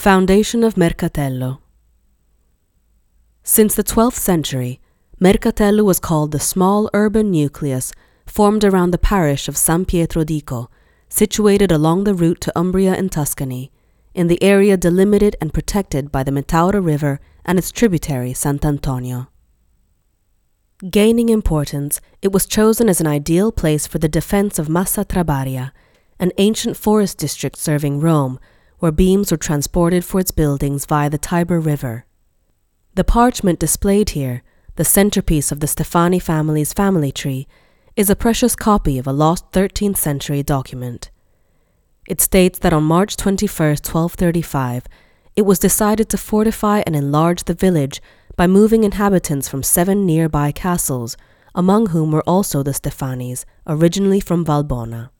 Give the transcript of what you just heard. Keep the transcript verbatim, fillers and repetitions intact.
Foundation of Mercatello. Since the twelfth century, Mercatello was called the small urban nucleus formed around the parish of San Pietro Dico, situated along the route to Umbria and Tuscany, in the area delimited and protected by the Metaura River and its tributary Sant'Antonio. Gaining importance, it was chosen as an ideal place for the defense of Massa Trabaria, an ancient forest district serving Rome, where beams were transported for its buildings via the Tiber River. The parchment displayed here, the centerpiece of the Stefani family's family tree, is a precious copy of a lost thirteenth century document. It states that on March twenty-first, twelve thirty-five, it was decided to fortify and enlarge the village by moving inhabitants from seven nearby castles, among whom were also the Stefanis, originally from Valbona.